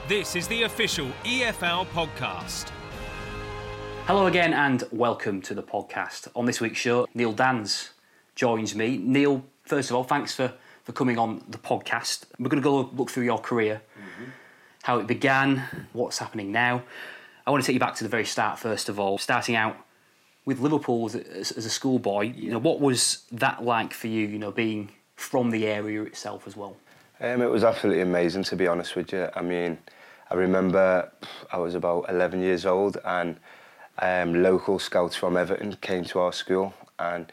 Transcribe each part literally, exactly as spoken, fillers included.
This is the official E F L podcast. Hello again and welcome to the podcast. On this week's show, Neil Dans joins me. Neil, first of all, thanks for, for coming on the podcast. We're going to go look through your career, mm-hmm. how it began, what's happening now. I want to take you back to the very start, first of all, starting out with Liverpool as a, as a schoolboy. You know, what was that like for you, you know, being from the area itself as well? Um, it was absolutely amazing, to be honest with you. I mean, I remember I was about eleven years old and um, local scouts from Everton came to our school, and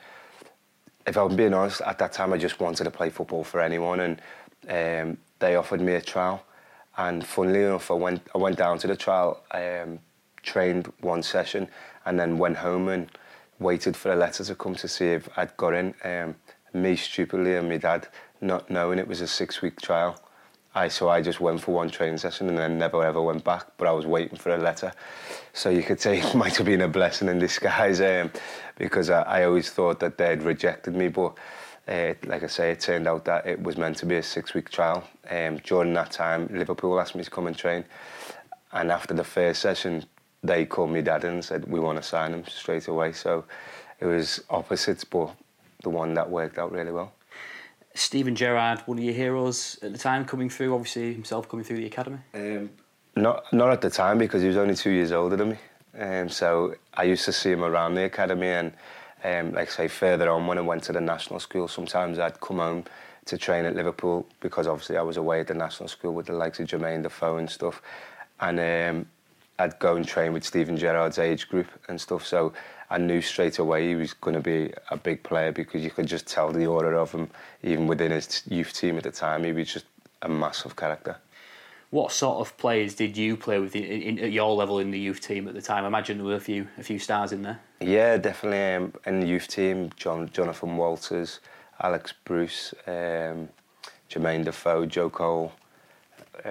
if I'm being honest, at that time I just wanted to play football for anyone, and um, they offered me a trial, and funnily enough I went, I went down to the trial, um, trained one session and then went home and waited for a letter to come to see if I'd got in. Um, me stupidly and my dad not knowing it was a six-week trial. I so I just went for one training session and then never ever went back, but I was waiting for a letter. So you could say it might have been a blessing in disguise, um, because I, I always thought that they'd rejected me, but uh, like I say, it turned out that it was meant to be a six-week trial. Um, during that time, Liverpool asked me to come and train, and after the first session, they called me dad and said, we want to sign him straight away. So it was opposites, but the one that worked out really well. Steven Gerrard, one of your heroes at the time, coming through, obviously himself coming through the academy? Um, not not at the time, because he was only two years older than me. Um, so I used to see him around the academy, and um, like I say, further on when I went to the national school, sometimes I'd come home to train at Liverpool, because obviously I was away at the national school with the likes of Jermaine Defoe and stuff. And um, I'd go and train with Steven Gerrard's age group and stuff, so I knew straight away he was going to be a big player, because you could just tell the aura of him, even within his youth team at the time. He was just a massive character. What sort of players did you play with in, in, at your level in the youth team at the time? I imagine there were a few a few stars in there. Yeah, definitely. Um, in the youth team, John, Jonathan Walters, Alex Bruce, um, Jermaine Defoe, Joe Cole, uh,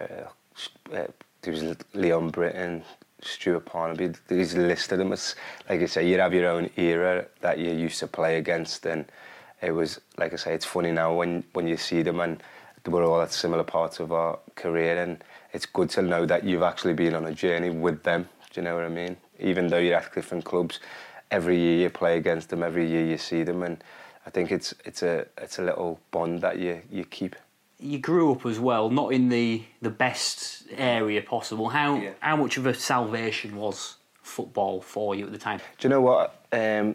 uh, there was Leon Britton, Stuart Parnaby. He's listed them as, like I say, you have your own era that you used to play against, and it was, like I say, it's funny now when, when you see them, and we're all at similar parts of our career, and it's good to know that you've actually been on a journey with them, do you know what I mean? Even though you're at different clubs, every year you play against them, every year you see them, and I think it's it's a it's a little bond that you, you keep. You grew up as well, not in the, the best area possible. How yeah. how much of a salvation was football for you at the time? Do you know what? Um,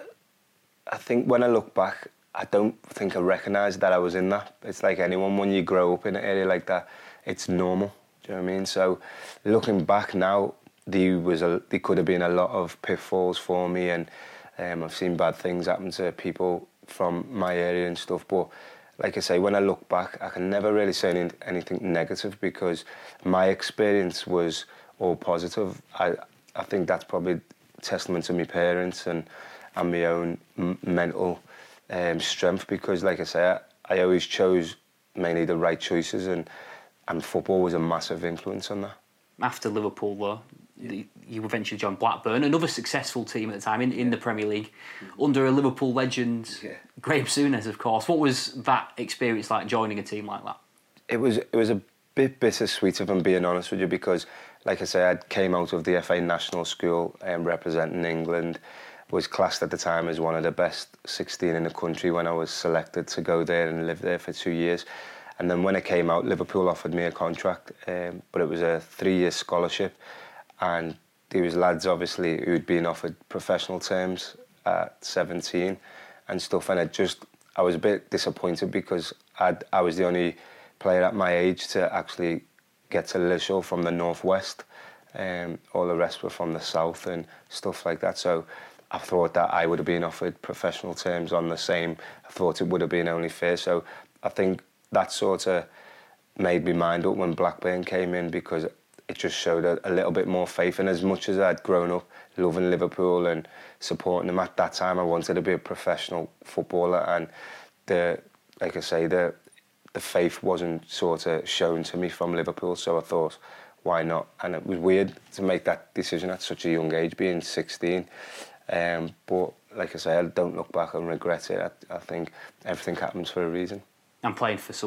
I think when I look back, I don't think I recognised that I was in that. It's like anyone, when you grow up in an area like that, it's normal. Do you know what I mean? So looking back now, there was a, there could have been a lot of pitfalls for me, and um, I've seen bad things happen to people from my area and stuff, but like I say, when I look back, I can never really say any, anything negative, because my experience was all positive. I I think that's probably testament to my parents and, and my own m- mental um, strength, because like I say, I, I always chose mainly the right choices, and, and football was a massive influence on that. After Liverpool, though, yeah. you eventually joined Blackburn, another successful team at the time in, in the Premier League, mm-hmm. under a Liverpool legend, yeah. Graham Souness, of course. What was that experience like, joining a team like that? It was it was a bit bittersweet, if I'm being honest with you, because, like I say, I came out of the F A National School um, representing England, was classed at the time as one of the best sixteen in the country when I was selected to go there and live there for two years. And then when I came out, Liverpool offered me a contract, um, but it was a three-year scholarship, and there was lads, obviously, who'd been offered professional terms at seventeen and stuff, and I just, I was a bit disappointed, because I'd, I was the only player at my age to actually get to Lilleshall from the northwest. Um, all the rest were from the south and stuff like that, so I thought that I would have been offered professional terms on the same. I thought it would have been only fair, so I think that sort of made me mind up when Blackburn came in, because it just showed a, a little bit more faith. And as much as I'd grown up loving Liverpool and supporting them, at that time I wanted to be a professional footballer, and the, like I say, the the faith wasn't sort of shown to me from Liverpool, so I thought, why not? And it was weird to make that decision at such a young age, being sixteen. Um, but like I say, I don't look back and regret it. I, I think everything happens for a reason. And playing for someone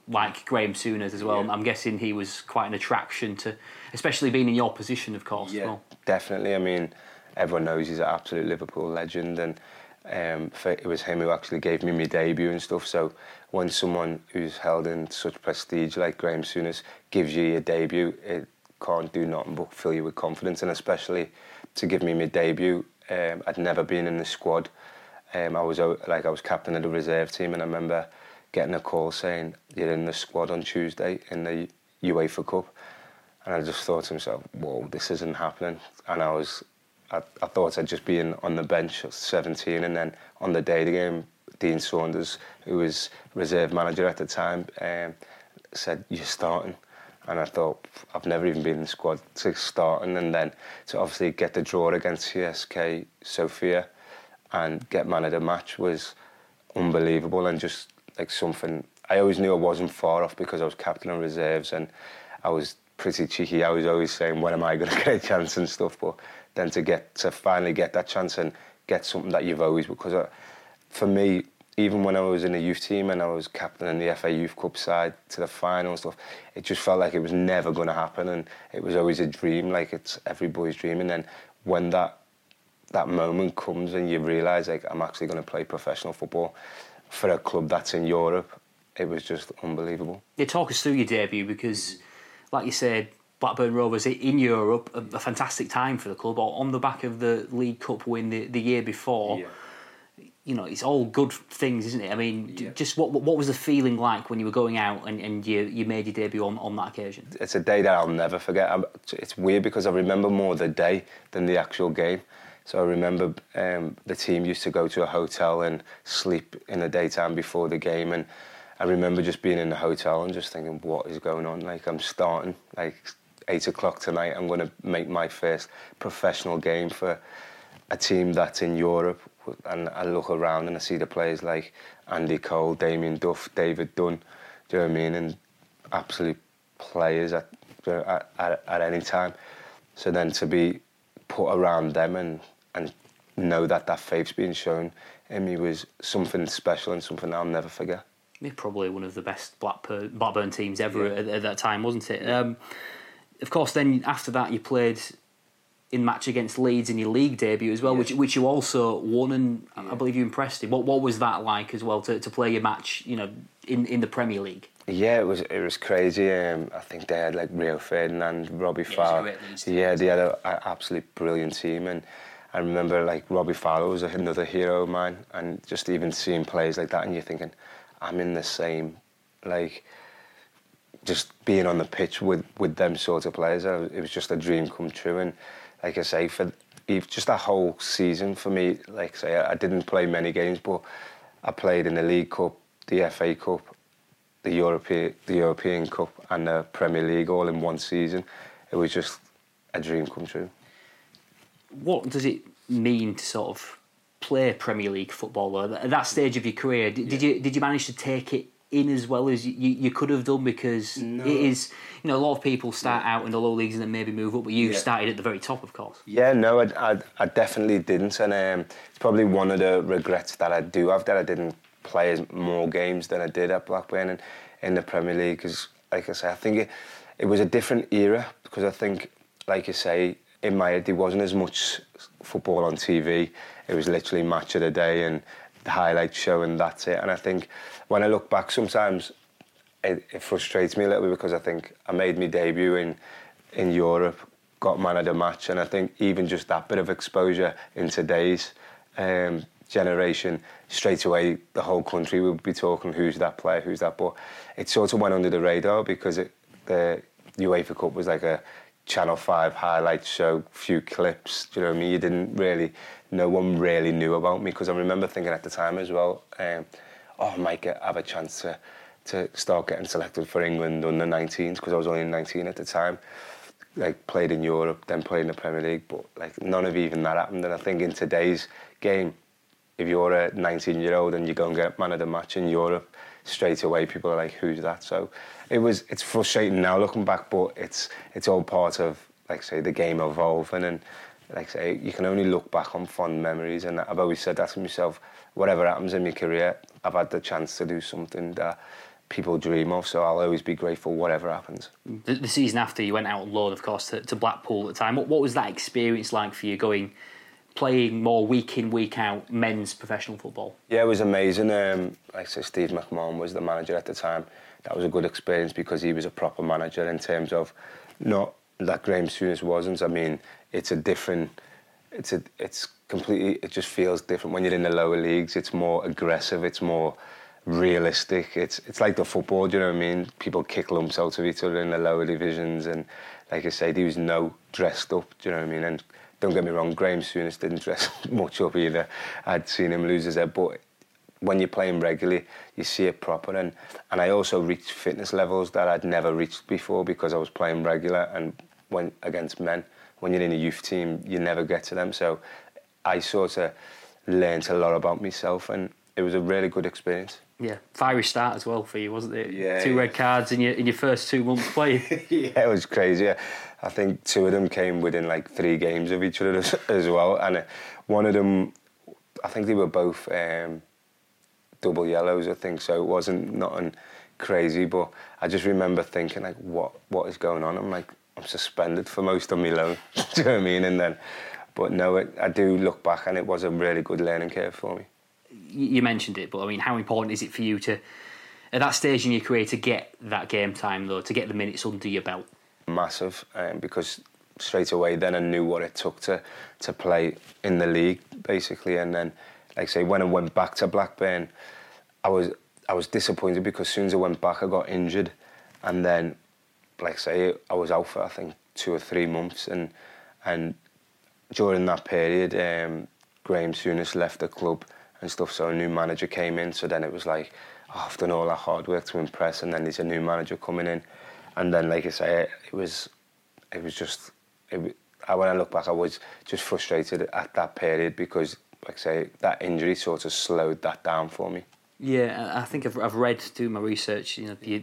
like Graham Souness as well. Yeah. I'm guessing he was quite an attraction to, especially being in your position, of course. Yeah, as well. Definitely. I mean, everyone knows he's an absolute Liverpool legend, and um, it was him who actually gave me my debut and stuff. So when someone who's held in such prestige like Graham Souness gives you your debut, it can't do nothing but fill you with confidence, and especially to give me my debut. Um, I'd never been in the squad. Um, I was like I was captain of the reserve team, and I remember getting a call saying you're in the squad on Tuesday in the UEFA Cup, and I just thought to myself, whoa, this isn't happening. And I was, I, I thought I'd just been on the bench at seventeen, and then on the day of the game, Dean Saunders, who was reserve manager at the time, um, said you're starting. And I thought, I've never even been in the squad to starting, and then to obviously get the draw against C S K Sofia and get man of the match was unbelievable, and just like something, I always knew I wasn't far off because I was captain of reserves, and I was pretty cheeky. I was always saying, when am I going to get a chance and stuff, but then to get to finally get that chance and get something that you've always, because I, for me, even when I was in the youth team and I was captain in the F A Youth Cup side to the final and stuff, it just felt like it was never going to happen, and it was always a dream, like it's every boy's dream. And then when that that moment comes and you realise, like, I'm actually going to play professional football for a club that's in Europe, it was just unbelievable. Yeah, talk us through your debut, because, like you said, Blackburn Rovers in Europe, a, a fantastic time for the club, on the back of the League Cup win the, the year before. Yeah. You know, it's all good things, isn't it? I mean, yeah. just what what was the feeling like when you were going out and, and you, you made your debut on, on that occasion? It's a day that I'll never forget. I'm, it's weird because I remember more the day than the actual game. So I remember um, the team used to go to a hotel and sleep in the daytime before the game, and I remember just being in the hotel and just thinking, what is going on? Like, I'm starting, like, eight o'clock tonight, I'm going to make my first professional game for a team that's in Europe. And I look around and I see the players like Andy Cole, Damien Duff, David Dunn, do you know what I mean? And absolute players at, at, at, at any time. So then to be put around them and, and know that that faith's being shown in me was something special and something I'll never forget. Yeah, probably one of the best Blackburn, Blackburn teams ever yeah. at, at that time, wasn't it? Um, of course, then after that you played in match against Leeds in your league debut as well, yes. which which you also won, and yeah. I believe you impressed him. What what was that like as well, to, to play your match, you know, in, in the Premier League? Yeah, it was it was crazy. Um, I think they had like Rio Ferdinand, Robbie yeah, Fowler. Yeah, they had an absolute brilliant team, and I remember like Robbie Fowler was another hero of mine, and just even seeing players like that, and you're thinking, I'm in the same, like, just being on the pitch with with them sort of players. It was just a dream come true, and like I say, for just that whole season for me, like I say, I didn't play many games, but I played in the League Cup, the F A Cup, the European, the European Cup, and the Premier League all in one season. It was just a dream come true. What does it mean to sort of play Premier League football at that stage of your career? Did, yeah. did you did you manage to take it in as well as you, you could have done? Because no. it is, you know, a lot of people start yeah. out in the low leagues and then maybe move up, but you yeah. started at the very top, of course. Yeah, no, I, I, I definitely didn't, and um, it's probably one of the regrets that I do have, that I didn't play as more games than I did at Blackburn and in the Premier League, because, like I say, I think it, it was a different era, because I think, like you say, in my head there wasn't as much football on T V. It was literally match of the day and the highlight show, and that's it. And I think when I look back, sometimes it, it frustrates me a little bit, because I think I made my debut in in Europe, got man of the match, and I think even just that bit of exposure in today's um, generation, straight away the whole country would be talking, who's that player, who's that, but it sort of went under the radar, because it, the UEFA Cup was like a Channel five highlights show, few clips, do you know what I mean? You didn't really, no one really knew about me, because I remember thinking at the time as well, um, oh, I might get, have a chance to, to start getting selected for England under nineteens, because I was only nineteen at the time. Like, played in Europe, then played in the Premier League, but like none of even that happened. And I think in today's game, if you're a nineteen-year-old and you go and get man of the match in Europe, straight away people are like, who's that? So it was, it's frustrating now looking back, but it's it's all part of, like say, the game evolving, and like say, you can only look back on fond memories. And I've always said that to myself, whatever happens in my career, I've had the chance to do something that people dream of. So I'll always be grateful whatever happens. The, the season after, you went out on loan, of course, to, to Blackpool at the time. What, what was that experience like for you, going, playing more week in, week out men's professional football? Yeah, it was amazing. Um, like I said, Steve McMahon was the manager at the time. That was a good experience because he was a proper manager in terms of not that Graham Souness wasn't. I mean, it's a different, it's a, it's completely, it just feels different when you're in the lower leagues. It's more aggressive, it's more realistic. It's it's like the football, do you know what I mean? People kick lumps out of each other in the lower divisions, and like I said, he was no dressed up, do you know what I mean? And don't get me wrong, Graham Souness didn't dress much up either. I'd seen him lose his head, but when you're playing regularly, you see it proper. And, and I also reached fitness levels that I'd never reached before because I was playing regular and when against men. When you're in a youth team, you never get to them. So I sort of learnt a lot about myself, and it was a really good experience. Yeah, fiery start as well for you, wasn't it? Yeah. Two red cards in your in your first two months playing. Yeah, it was crazy. I think two of them came within like three games of each other as, as well, and one of them, I think they were both um, double yellows, I think. So it wasn't nothing crazy, but I just remember thinking like, what what is going on? I'm like, I'm suspended for most of my loan. Do you know what I mean? And then, but no, it, I do look back, and it was a really good learning curve for me. You mentioned it, but I mean, how important is it for you to, at that stage in your career, to get that game time though, to get the minutes under your belt? Massive, um, because straight away then I knew what it took to to play in the league basically, and then, like I say, when I went back to Blackburn, I was I was disappointed because as soon as I went back, I got injured, and then, like I say, I was out for I think two or three months, and and during that period, um, Graham Souness left the club and stuff, so a new manager came in. So then it was like, oh, I've done all that hard work to impress, and then there's a new manager coming in, and then, like I say, it was, it was just, it, when I look back, I was just frustrated at that period because, like I say, that injury sort of slowed that down for me. Yeah, I think I've I've read, doing my research, you know, you,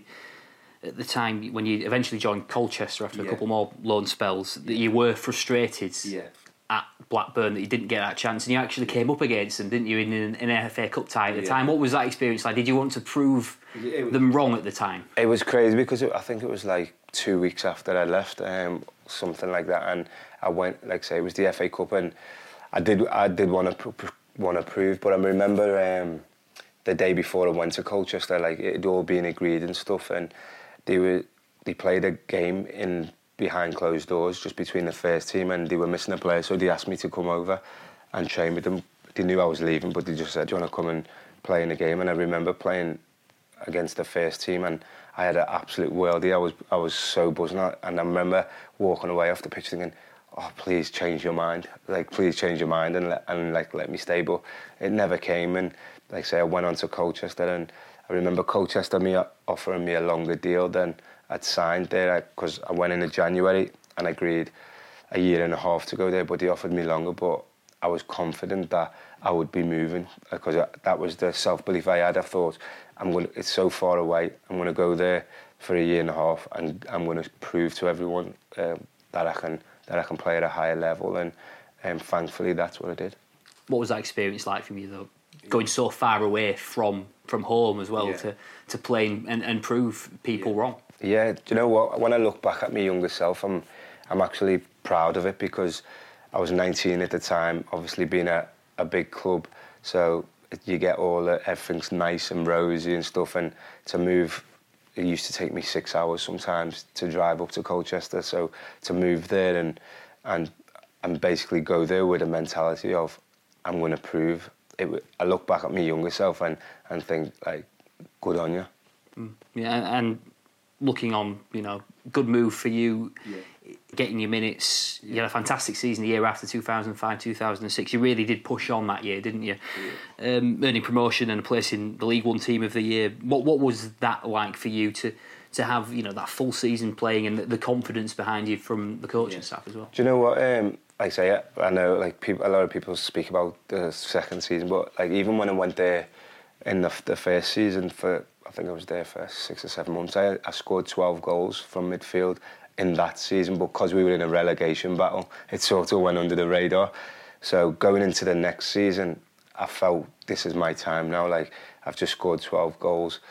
at the time when you eventually joined Colchester after a yeah. couple couple more loan spells, that you were frustrated. Yeah. At Blackburn that you didn't get that chance, and you actually came up against them, didn't you, in an, in an F A Cup tie at the yeah. time? What was that experience like? Did you want to prove was, them wrong at the time? It was crazy because it, I think it was like two weeks after I left, um, something like that, and I went, like I say, it was the F A Cup, and I did I did want to pr- want to prove, but I remember um, the day before I went to Colchester, like it had all been agreed and stuff, and they were they played a game in. Behind closed doors, just between the first team, and they were missing a player, so they asked me to come over and train with them. They knew I was leaving, but they just said, do you want to come and play in the game? And I remember playing against the first team, and I had an absolute worldie. I was I was so buzzing, and I remember walking away off the pitch thinking, oh, please change your mind, like please change your mind and let, and like let me stay. But it never came, and like I say, I went on to Colchester, and I remember Colchester me offering me a longer deal than I'd signed there, because I, I went in in January and agreed a year and a half to go there, but they offered me longer. But I was confident that I would be moving because that was the self-belief I had. I thought, I'm going to, it's so far away, I'm going to go there for a year and a half, and I'm going to prove to everyone um, that I can that I can play at a higher level, and um, thankfully that's what I did. What was that experience like for you though? Going so far away from, from home as well, yeah. to, to play and, and prove people yeah. wrong. Yeah, do you know what? When I look back at my younger self, I'm I'm actually proud of it because I was nineteen at the time, obviously being at a big club, so you get all the, everything's nice and rosy and stuff, and to move, it used to take me six hours sometimes to drive up to Colchester, so to move there and and and basically go there with a mentality of I'm going to prove it. I look back at my younger self and, and think, like, good on you. Mm. Yeah, and, and looking on, you know, good move for you, yeah. getting your minutes. Yeah. You had a fantastic season the year after, two thousand five, two thousand six. You really did push on that year, didn't you? Yeah. Um, earning promotion and a place in the League One Team of the Year. What what was that like for you to to have, you know, that full season playing and the, the confidence behind you from the coaching yeah. staff as well? Do you know what? Um, like I say, I know like people, a lot of people speak about the second season, but like even when I went there in the, the first season for, I think I was there for six or seven months, I, I scored twelve goals from midfield in that season, but because we were in a relegation battle, it sort of went under the radar. So going into the next season, I felt this is my time now. Like, I've just scored twelve goals.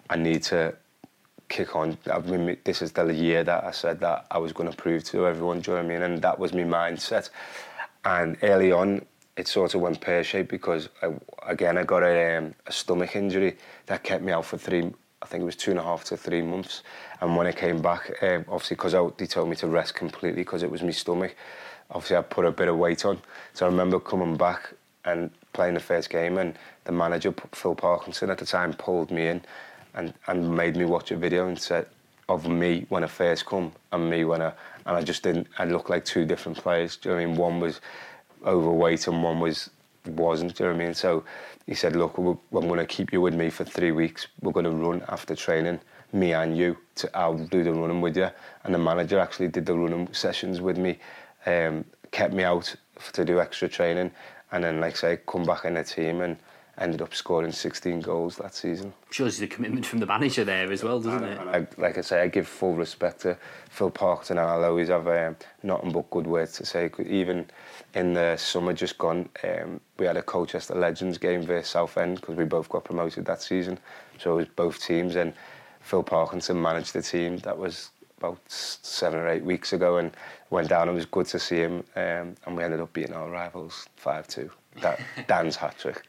I need to kick on. I mean, this is the year that I said that I was going to prove to everyone, do you know what I mean? And that was my mindset. And early on, it sort of went pear-shaped because, I, again, I got a, um, a stomach injury that kept me out for three, I think it was two and a half to three months. And when I came back, um, obviously, because they told me to rest completely because it was my stomach, obviously I put a bit of weight on. So I remember coming back and playing the first game, and the manager, Phil Parkinson, at the time, pulled me in and, and made me watch a video and said, of me when I first come and me when I... And I just didn't... I looked like two different players. Do you know what I mean? One was overweight and one was wasn't, do you know what I mean? So he said, look, we're, I'm going to keep you with me for three weeks. We're going to run after training, me and you. To, I'll do the running with you. And the manager actually did the running sessions with me, um, kept me out to do extra training, and then, like I say, come back in the team and ended up scoring sixteen goals that season. Shows the commitment from the manager there as well, doesn't and, it? And I, like I say, I give full respect to Phil Parkinson, and I'll always have um, nothing but good words to say. Even in the summer just gone, um, we had a Colchester Legends game versus Southend because we both got promoted that season. So it was both teams, and Phil Parkinson managed the team. That was about seven or eight weeks ago, and went down. It was good to see him, um, and we ended up beating our rivals five two. That Dan's hat trick.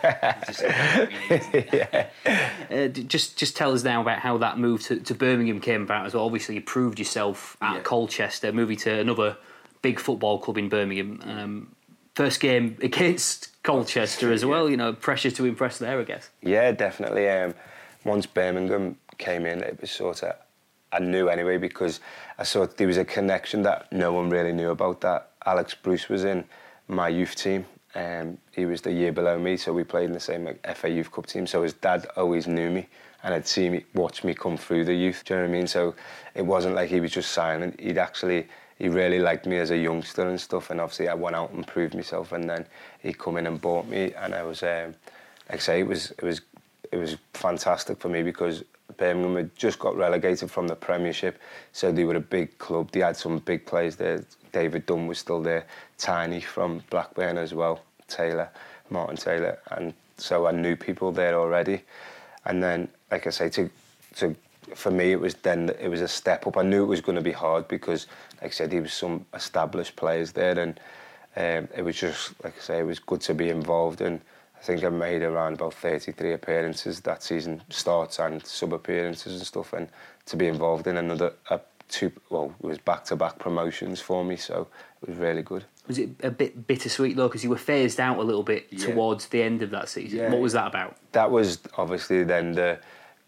yeah. uh, just just tell us now about how that move to, to Birmingham came about as well. Obviously, you proved yourself at yeah. Colchester, moving to another big football club in Birmingham. Um, first game against Colchester as well. You know, pressure to impress there, I guess. Yeah, definitely. Um, once Birmingham came in, it was sort of, I knew anyway, because I saw there was a connection that no one really knew about. That Alex Bruce was in my youth team. Um, he was the year below me, so we played in the same like, F A Youth Cup team. So his dad always knew me and had seen me, watched me come through the youth. Do you know what I mean? So it wasn't like he was just silent. He'd actually, he really liked me as a youngster and stuff. And obviously I went out and proved myself, and then he come in and bought me. And I was, um, like I say, it was it was it was fantastic for me because Birmingham had just got relegated from the Premiership, so they were a big club. They had some big players there. David Dunn was still there, Tiny from Blackburn as well, Taylor, Martin Taylor, and so I knew people there already. And then, like I say, to to for me, it was then it was a step up. I knew it was going to be hard because, like I said, there was some established players there, and um, it was just, like I say, it was good to be involved in. I think I made around about thirty-three appearances that season, starts and sub-appearances and stuff, and to be involved in another uh, two, well, it was back-to-back promotions for me, so it was really good. Was it a bit bittersweet though, because you were phased out a little bit yeah. towards the end of that season? Yeah. What was that about? That was obviously then the,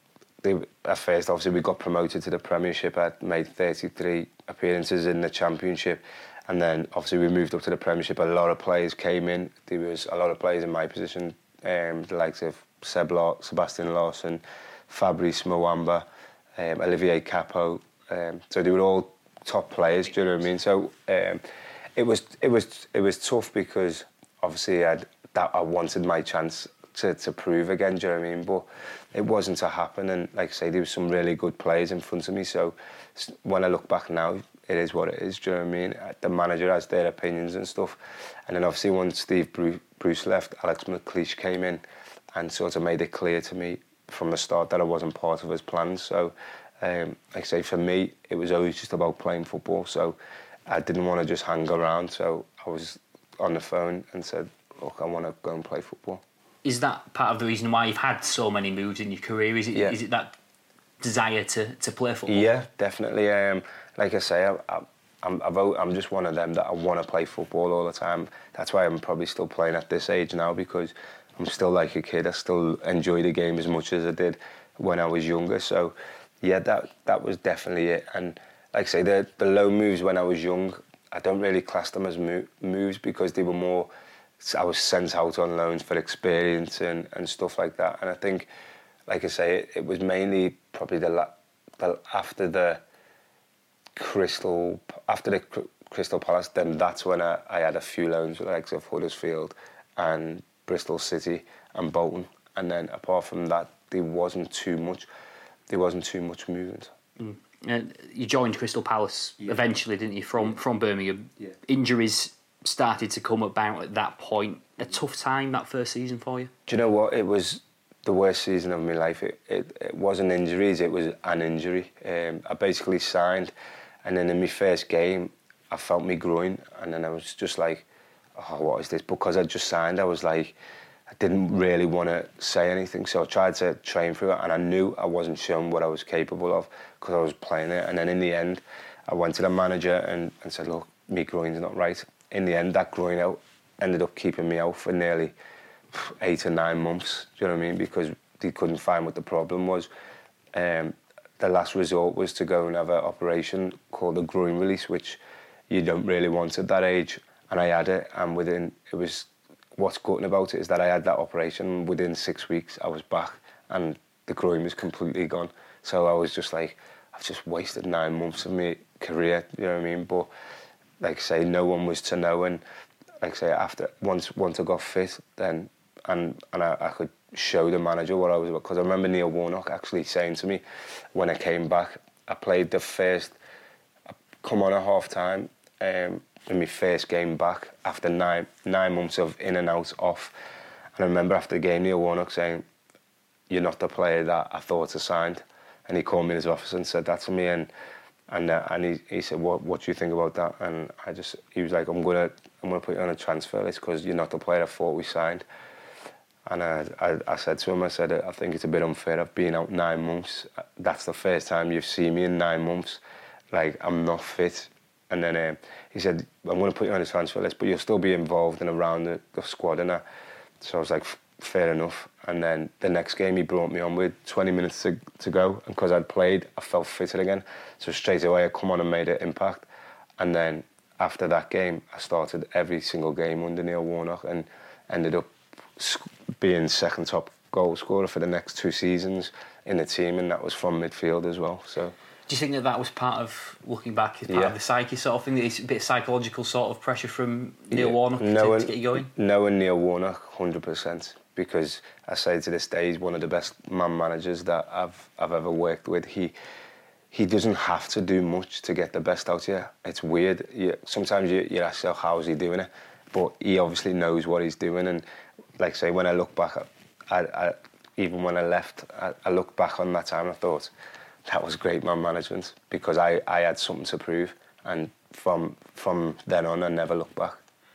the at first obviously we got promoted to the Premiership. I made thirty-three appearances in the Championship. And then, obviously, we moved up to the Premiership. A lot of players came in. There was a lot of players in my position, um, the likes of Seb Law, Sebastian Lawson, Fabrice Mwamba, um, Olivier Capo. Um, so they were all top players. Do you know what I mean? So um, it was it was it was tough because obviously I'd, that I wanted my chance to to prove again. Do you know what I mean? But it wasn't to happen. And like I say, there was some really good players in front of me. So when I look back now, it is what it is, do you know what I mean? The manager has their opinions and stuff. And then obviously once Steve Bruce left, Alex McLeish came in and sort of made it clear to me from the start that I wasn't part of his plans. So, um, like I say, for me, it was always just about playing football. So I didn't want to just hang around. So I was on the phone and said, look, I want to go and play football. Is that part of the reason why you've had so many moves in your career? Is it, yeah. is it that desire to, to play football? Yeah, definitely. Um, like I say, I, I, I'm, I've, I'm just one of them that I want to play football all the time. That's why I'm probably still playing at this age now, because I'm still like a kid. I still enjoy the game as much as I did when I was younger. So, yeah, that that was definitely it. And like I say, the, the low moves when I was young, I don't really class them as mo- moves because they were more... I was sent out on loans for experience and, and stuff like that. And I think, like I say, it, it was mainly probably the, the after the Crystal after the Crystal Palace. Then that's when I, I had a few loans with the likes of Huddersfield and Bristol City and Bolton. And then apart from that, there wasn't too much. There wasn't too much movement. Mm. Uh, you joined Crystal Palace yeah. eventually, didn't you? From yeah. from Birmingham. Yeah. Injuries started to come about at that point. A tough time that first season for you? Do you know what? It was the worst season of my life. It, it, it wasn't injuries, it was an injury. Um, I basically signed, and then in my first game, I felt me groin, and then I was just like, oh, what is this? Because I just signed, I was like, I didn't really want to say anything, so I tried to train through it, and I knew I wasn't showing what I was capable of because I was playing it. And then in the end, I went to the manager and, and said, look, me groin's not right. In the end, that groin out ended up keeping me out for nearly eight or nine months, do you know what I mean? Because they couldn't find what the problem was. Um, the last resort was to go and have an operation called a groin release, which you don't really want at that age. And I had it, and within, it was, what's gutting about it is that I had that operation, within six weeks I was back and the groin was completely gone. So I was just like, I've just wasted nine months of my career, you know what I mean? But like I say, no one was to know, and like I say, after, once once I got fit, then, and and I, I could show the manager what I was about, because I remember Neil Warnock actually saying to me, when I came back, I played the first, I come on at half time, um, in my first game back after nine nine months of in and out off. And I remember after the game, Neil Warnock saying, you're not the player that I thought I signed. And he called me in his office and said that to me, and and uh, and he, he said, what what do you think about that? And I just, he was like, I'm gonna I'm gonna put you on a transfer list because you're not the player I thought we signed. And I, I I said to him, I said, I think it's a bit unfair. I've been out nine months. That's the first time you've seen me in nine months. Like, I'm not fit. And then um, he said, I'm going to put you on the transfer list, but you'll still be involved and around the, the squad and that. So I was like, fair enough. And then the next game he brought me on with twenty minutes to, to go. And because I'd played, I felt fitter again. So straight away I come on and made an impact. And then after that game, I started every single game under Neil Warnock and ended up being second top goal scorer for the next two seasons in the team, and that was from midfield as well. So, do you think that that was part of, looking back, part yeah. of the psyche sort of thing, that it's a bit of psychological sort of pressure from Neil yeah. Warnock no, to, to get you going? Knowing Neil Warnock, one hundred percent, because I say to this day, he's one of the best man managers that I've I've ever worked with. He he doesn't have to do much to get the best out of you. It's weird. You, sometimes you, you ask yourself, how is he doing it? But he obviously knows what he's doing. And like I say, when I look back, I, I, even when I left, I, I look back on that time and I thought, that was great man management, because I, I had something to prove. And from from then on, I never looked back.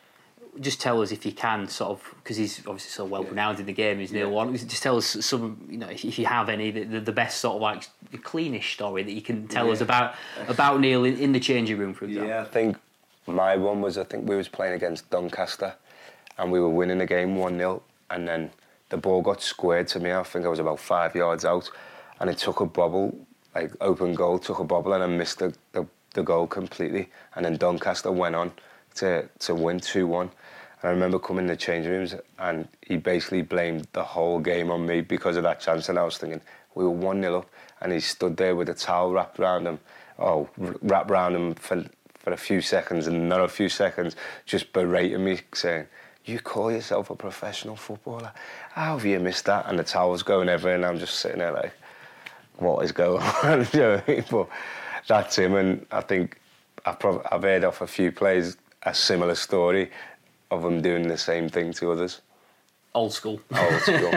Just tell us, if you can, sort of, because he's obviously so well renowned in the game, is Neil yeah. Warnock. Just tell us some, you know, if, if you have any, the, the best sort of like cleanish story that you can tell yeah. us about about Neil in, in the changing room, for example. Yeah, I think my one was, I think we was playing against Doncaster, and we were winning the game one nil, and then the ball got squared to me. I think I was about five yards out, and it took a bobble, like open goal, took a bobble, and I missed the, the, the goal completely. And then Doncaster went on to to win two one. And I remember coming in the changing rooms, and he basically blamed the whole game on me because of that chance. And I was thinking, we were one nil up, and he stood there with a towel wrapped around him, oh, wrapped around him for, for a few seconds, and another few seconds, just berating me, saying, you call yourself a professional footballer? How have you missed that? And the towel's going everywhere, and I'm just sitting there like, what is going on? You know what I mean? But that's him, and I think I've, prob- I've heard off a few players a similar story of them doing the same thing to others. Old school. Old school.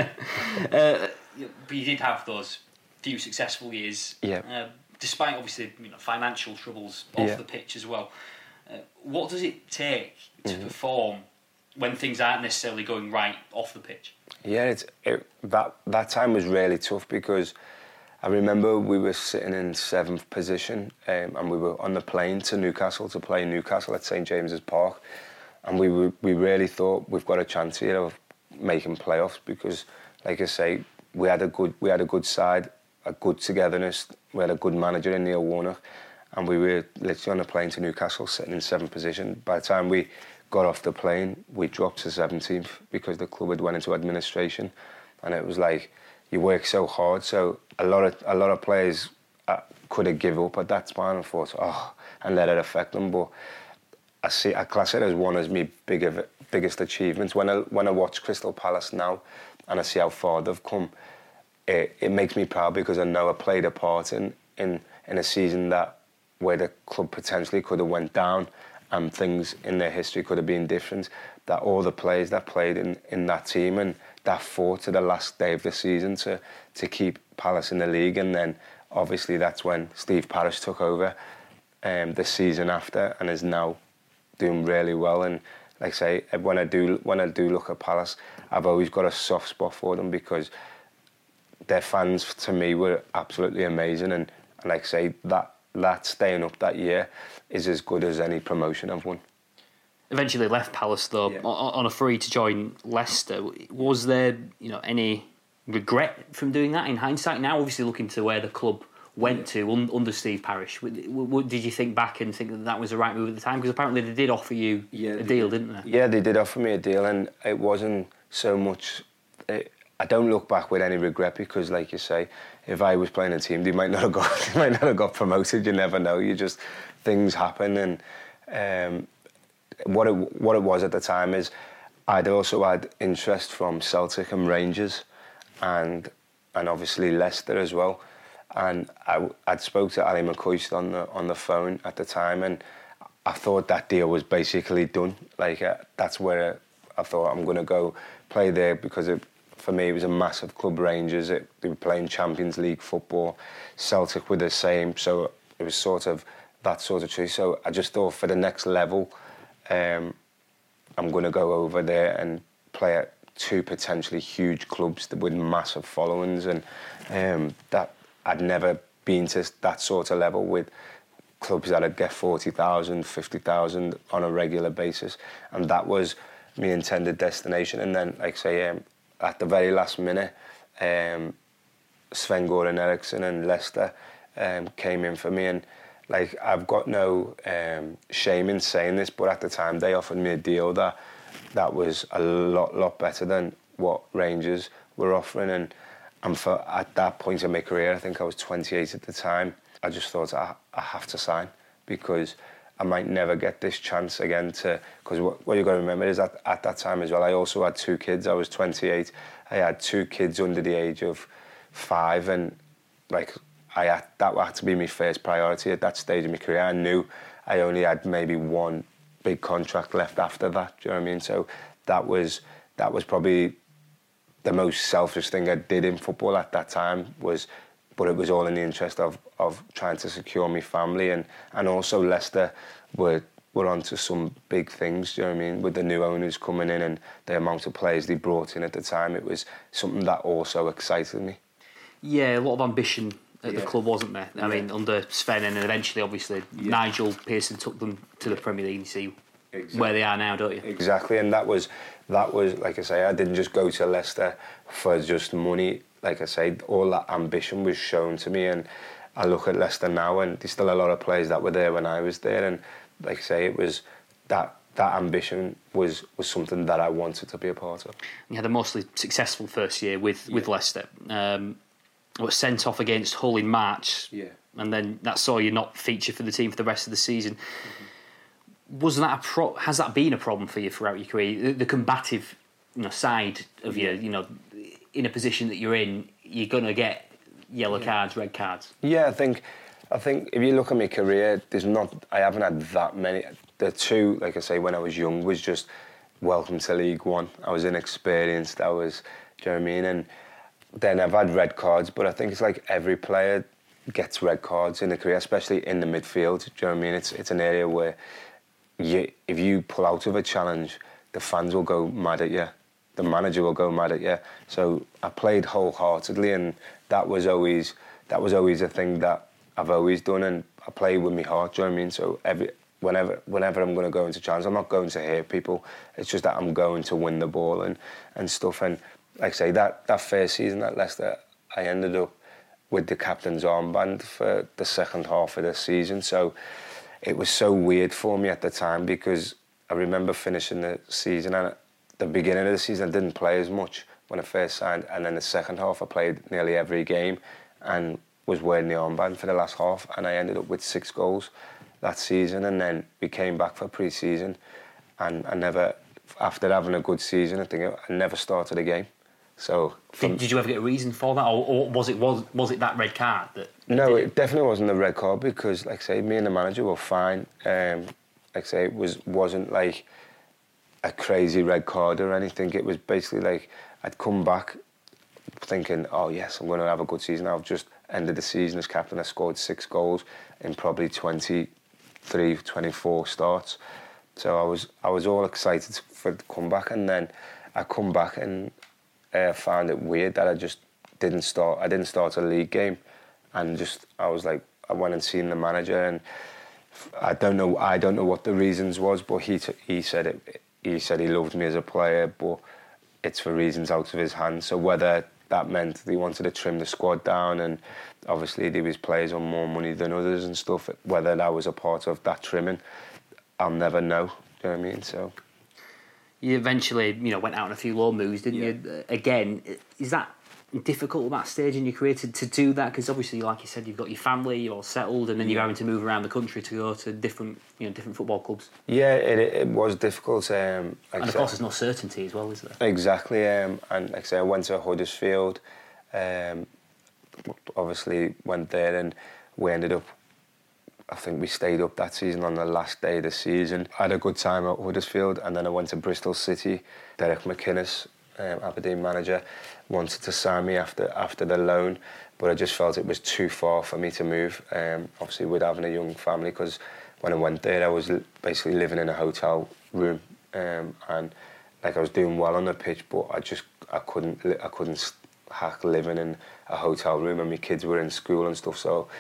uh, but you did have those few successful years. Yeah. Uh, despite, obviously, you know, financial troubles off yeah. the pitch as well. Uh, what does it take to mm-hmm. perform when things aren't necessarily going right off the pitch? Yeah, it's, it, that that time was really tough, because I remember we were sitting in seventh position, um, and we were on the plane to Newcastle to play Newcastle at St James's Park, and we were, we really thought we've got a chance here of making playoffs, because, like I say, we had a good we had a good side, a good togetherness. We had a good manager in Neil Warnock, and we were literally on a plane to Newcastle, sitting in seventh position. By the time we got off the plane, we dropped to seventeenth because the club had went into administration, and it was like, you work so hard. So a lot of a lot of players uh, could have given up at that time and thought, oh, and let it affect them. But I see, I class it as one of my big, biggest achievements. When I when I watch Crystal Palace now, and I see how far they've come, it, it makes me proud, because I know I played a part in in in a season that where the club potentially could have went down, and things in their history could have been different, that all the players that played in, in that team and that fought to the last day of the season to, to keep Palace in the league. And then obviously that's when Steve Parish took over um, the season after and is now doing really well. And like I say, when I do when I do look at Palace, I've always got a soft spot for them because their fans to me were absolutely amazing. And, and like I say, that that staying up that year is as good as any promotion I've won. Eventually left Palace though, yeah. on, on a free to join Leicester. Was there, you know, any regret from doing that in hindsight? Now, obviously looking to where the club went yeah. to un, under Steve Parish, w- w- did you think back and think that that was the right move at the time? Because apparently they did offer you yeah, a deal, did. didn't they? Yeah, they did offer me a deal, and it wasn't so much. It, I don't look back with any regret because, like you say, if I was playing a team, they might not have got, they might not have got promoted. You never know. You just things happen, and um, what it what it was at the time is I'd also had interest from Celtic and Rangers, and and obviously Leicester as well. And I, I'd spoke to Ali McCoist on the on the phone at the time, and I thought that deal was basically done. Like uh, that's where I thought I'm going to go play there because it, for me it was a massive club. Rangers, it, they were playing Champions League football. Celtic were the same, so it was sort of that sort of choice. So I just thought for the next level, um, I'm going to go over there and play at two potentially huge clubs with massive followings, and um, that. I'd never been to that sort of level with clubs that'd get forty thousand, fifty thousand on a regular basis. And that was my intended destination. And then, like I say, um, at the very last minute, um, Sven-Göran Eriksson and Leicester um, came in for me. And like I've got no um, shame in saying this, but at the time they offered me a deal that that was a lot, lot better than what Rangers were offering. And And for, at that point in my career, I think I was twenty-eight at the time, I just thought I, I have to sign because I might never get this chance again to... Because what, what you've got to remember is that at that time as well, I also had two kids. I was twenty-eight. I had two kids under the age of five, and like I had, that had to be my first priority at that stage of my career. I knew I only had maybe one big contract left after that, do you know what I mean? So that was that was probably... the most selfish thing I did in football at that time was, but it was all in the interest of of trying to secure my family, and, and also Leicester were were onto some big things, do you know what I mean? With the new owners coming in and the amount of players they brought in at the time, it was something that also excited me. Yeah, a lot of ambition at yeah. the club, wasn't there? I yeah. mean, under Sven, and eventually, obviously, yeah. Nigel Pearson took them to the Premier League. You see exactly. where they are now, don't you? Exactly, and that was. That was, like I say, I didn't just go to Leicester for just money. Like I say, all that ambition was shown to me, and I look at Leicester now, and there's still a lot of players that were there when I was there, and like I say, it was that that ambition was was something that I wanted to be a part of. You had a mostly successful first year with, yeah. with Leicester. Um, was sent off against Hull in March, yeah. and then that saw you not feature for the team for the rest of the season. Mm-hmm. Was that a pro- has that been a problem for you throughout your career? The, the combative, you know, side of you, you know, in a position that you're in, you're gonna get yellow yeah. cards, red cards. Yeah, I think, I think if you look at my career, there's not. I haven't had that many. The two, like I say, when I was young, was just welcome to League One. I was inexperienced. I was, do you know what I mean? And then I've had red cards, but I think it's like every player gets red cards in the career, especially in the midfield. Do you know what I mean? It's it's an area where. You, if you pull out of a challenge, the fans will go mad at you. The manager will go mad at you. So I played wholeheartedly, and that was always that was always a thing that I've always done. And I play with my heart. Do you know what I mean? So every whenever whenever I'm going to go into challenge, I'm not going to hurt people. It's just that I'm going to win the ball and and stuff. And like I say, that that first season at Leicester, I ended up with the captain's armband for the second half of the season. So. It was so weird for me at the time because I remember finishing the season, and at the beginning of the season I didn't play as much when I first signed, and then the second half I played nearly every game and was wearing the armband for the last half, and I ended up with six goals that season. And then we came back for pre-season, and I never, after having a good season, I think I never started a game. So did, did you ever get a reason for that, or, or was it was was it that red card that? No, it definitely wasn't the red card because, like I say, me and the manager were fine. Um, like I say, it was wasn't like a crazy red card or anything. It was basically like I'd come back thinking, oh yes, I'm going to have a good season. I've just ended the season as captain. I scored six goals in probably twenty-three, twenty-four starts. So I was I was all excited for the comeback, and then I come back and uh, found it weird that I just didn't start. I didn't start a league game, and just I was like, I went and seen the manager, and I don't know I don't know what the reasons was, but he t- he said it. He said he loved me as a player, but it's for reasons out of his hands. So whether that meant he wanted to trim the squad down, and obviously there was players on more money than others and stuff, whether that was a part of that trimming, I'll never know. Do you know what I mean? So you eventually, you know, went out on a few loan moves, didn't yeah. you? Again, is that difficult at that stage in your career to, to do that? Because obviously, like you said, you've got your family, you're all settled, and then you're having to move around the country to go to different, you know, different football clubs. Yeah, it it was difficult. Um, like and of course, there's no certainty as well, is there? Exactly. Um, and like I say, I went to Huddersfield. Um, obviously, went there, and we ended up. I think we stayed up that season on the last day of the season. I had a good time at Huddersfield, and then I went to Bristol City. Derek McInnes, um, Aberdeen manager, wanted to sign me after after the loan, but I just felt it was too far for me to move. Um, obviously, with having a young family, because when I went there, I was basically living in a hotel room, um, and like I was doing well on the pitch, but I just I couldn't I couldn't hack living in a hotel room, and my kids were in school and stuff, so.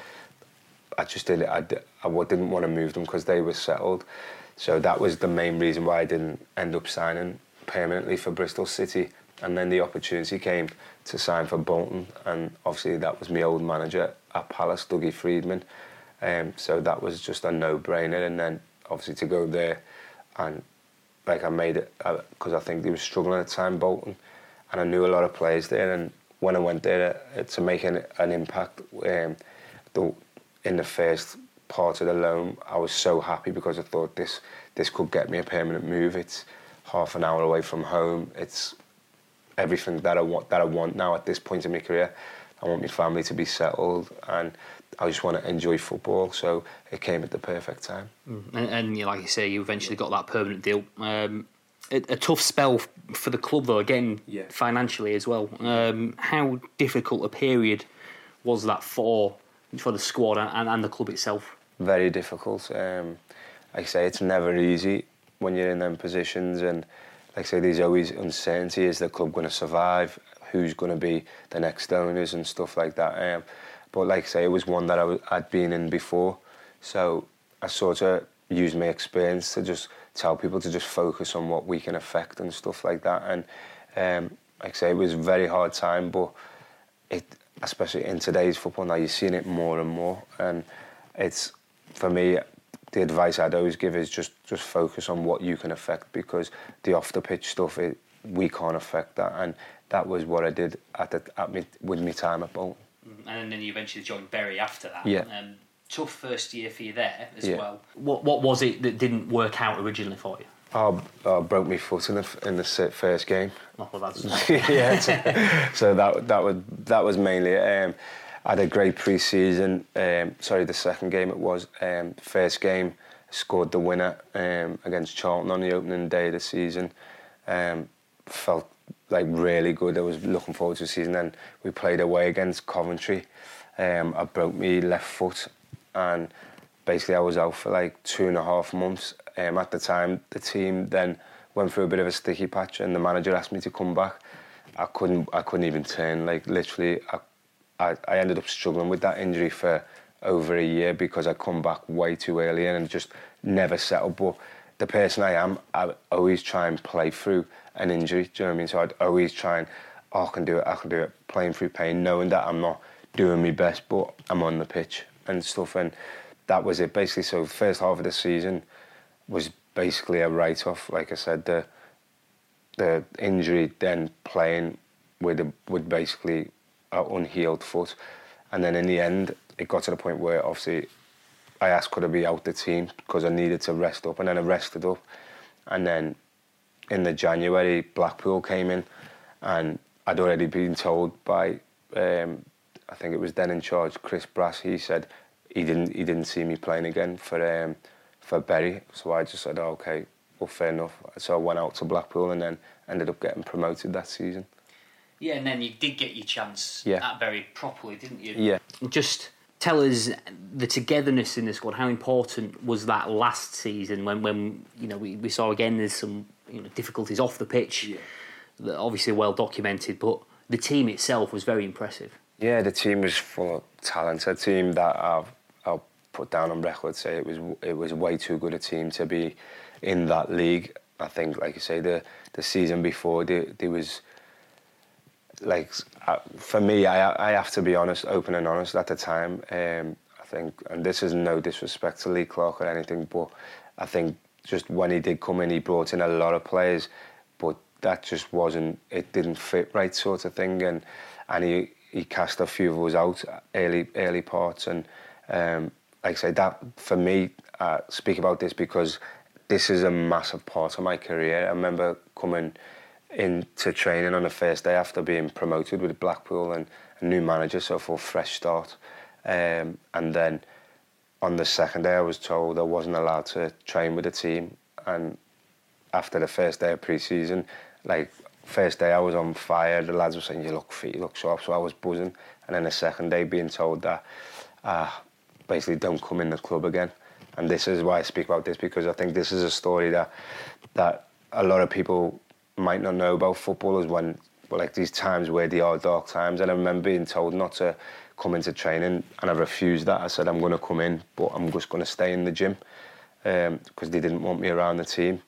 I just didn't. I, I didn't want to move them because they were settled. So that was the main reason why I didn't end up signing permanently for Bristol City. And then the opportunity came to sign for Bolton, and obviously that was my old manager at Palace, Dougie Friedman. Um, so that was just a no-brainer. And then obviously to go there, and like I made it because uh, I think they were struggling at the time, Bolton, and I knew a lot of players there. And when I went there uh, to make an, an impact, um, the in the first part of the loan, I was so happy because I thought this this could get me a permanent move. It's half an hour away from home. It's everything that I want that I want now at this point in my career. I want my family to be settled, and I just want to enjoy football. So it came at the perfect time. Mm. And, and you know, like you say, you eventually got that permanent deal. Um, a, a tough spell for the club, though. Again, yeah. financially as well. Um, how difficult a period was that for? for the squad and, and the club itself? Very difficult. Um, like I say, it's never easy when you're in them positions, and like I say, there's always uncertainty. Is the club going to survive? Who's going to be the next owners and stuff like that? Um, but like I say, it was one that I was, I'd been in before, so I sort of used my experience to just tell people to just focus on what we can affect and stuff like that. And um, like I say, it was a very hard time, but it. Especially in today's football now, you're seeing it more and more, and it's, for me, the advice I'd always give is just just focus on what you can affect, because the off the pitch stuff, it, we can't affect that, and that was what I did at the, at me with my time at Bolton. And then you eventually joined Bury after that. Yeah. Um, tough first year for you there as yeah. well. What what was it that didn't work out originally for you? I, I broke my foot in the in the first game. Oh, well, that's yeah. So, so that that was that was mainly it. Um, I had a great pre-season. Um, sorry, the second game it was. Um, first game, scored the winner um, against Charlton on the opening day of the season. Um, felt like really good. I was looking forward to the season. Then we played away against Coventry. Um, I broke my left foot, and basically I was out for like two and a half months. Um, at the time, the team then went through a bit of a sticky patch, and the manager asked me to come back. I couldn't, I couldn't even turn. Like literally, I, I, I ended up struggling with that injury for over a year because I come back way too early and just never settled. But the person I am, I always try and play through an injury. Do you know what I mean? So I'd always try and, oh, I can do it, I can do it, playing through pain, knowing that I'm not doing my best, but I'm on the pitch and stuff. And that was it basically. So the first half of the season was basically a write-off. Like I said, the the injury, then playing with a, with basically an unhealed foot, and then in the end, it got to the point where obviously I asked could I be out the team because I needed to rest up, and then I rested up, and then in the January Blackpool came in, and I'd already been told by um, I think it was then in charge Chris Brass. He said he didn't he didn't see me playing again for. Um, for Bury. So I just said, oh, okay, well, fair enough. So I went out to Blackpool and then ended up getting promoted that season. Yeah, and then you did get your chance yeah. at Bury properly, didn't you? Yeah. Just tell us the togetherness in the squad. How important was that last season when, when you know, we, we saw again there's some you know difficulties off the pitch, yeah. that are obviously well documented, but the team itself was very impressive. Yeah, the team was full of talent. A team that I've, I'll put down on record, say it was it was way too good a team to be in that league. I think, like you say, the the season before there, there was. Like uh, for me, I I have to be honest, open and honest. At the time, um, I think, and this is no disrespect to Lee Clark or anything, but I think just when he did come in, he brought in a lot of players, but that just wasn't, it didn't fit right, sort of thing, and and he he cast a few of us out early early parts, and um, like I say, that for me, I speak about this because this is a massive part of my career. I remember coming into training on the first day after being promoted with Blackpool and a new manager, so for a fresh start. Um, and then on the second day I was told I wasn't allowed to train with the team. And after the first day of pre-season, like first day I was on fire, the lads were saying, you look fit, you look sharp, so I was buzzing. And then the second day being told that uh, basically don't come in the club again. And this is why I speak about this, because I think this is a story that that a lot of people might not know about footballers, when well, like these times where they are dark times. And I remember being told not to come into training, and I refused that. I said I'm going to come in, but I'm just going to stay in the gym, because um, they didn't want me around the team.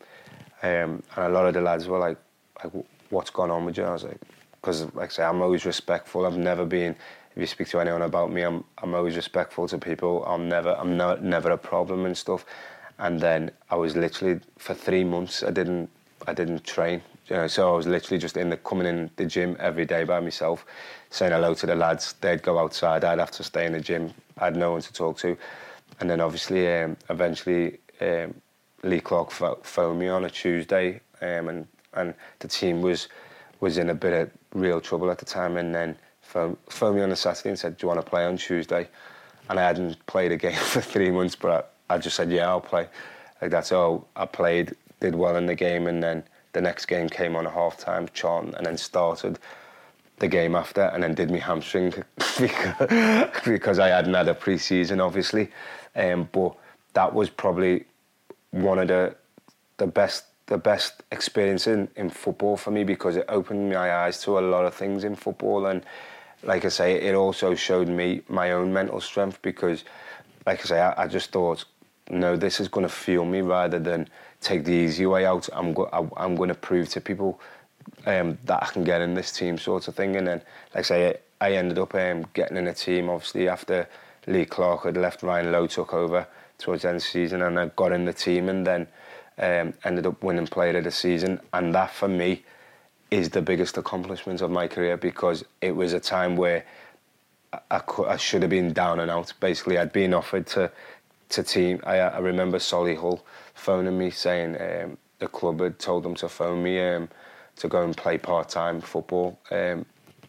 Um, and a lot of the lads were like, like, what's gone on with you? I was like, because like I say, I'm always respectful. I've never been, if you speak to anyone about me, I'm I'm always respectful to people. I'm never I'm not never a problem and stuff. And then I was literally for three months I didn't I didn't train. You know, so I was literally just in the coming in the gym every day by myself, saying hello to the lads. They'd go outside, I'd have to stay in the gym. I had no one to talk to. And then obviously, um, eventually, um, Lee Clark phoned me on a Tuesday, um, and and the team was was in a bit of real trouble at the time. And then phoned, phoned me on a Saturday and said, "Do you want to play on Tuesday?" And I hadn't played a game for three months, but I, I just said, "Yeah, I'll play." Like that's all. I played, did well in the game, and then the next game came on a half-time, Charlton, and then started the game after, and then did me hamstring because, because I hadn't had a pre-season, obviously. Um, but that was probably one of the the best the best experience in, in football for me, because it opened my eyes to a lot of things in football. And like I say, it also showed me my own mental strength, because like I say, I, I just thought, no, this is going to fuel me rather than take the easy way out. I'm go- I, I'm going to prove to people um, that I can get in this team, sort of thing. And then, like I say, I ended up um, getting in a team, obviously, after Lee Clark had left. Ryan Lowe took over towards the end of the season, and I got in the team, and then um, ended up winning Player of the Season. And that, for me, is the biggest accomplishment of my career, because it was a time where I, I, could, I should have been down and out. Basically, I'd been offered to to team. I, I remember Solihull phoning me saying um, the club had told them to phone me um, to go and play part-time football, um,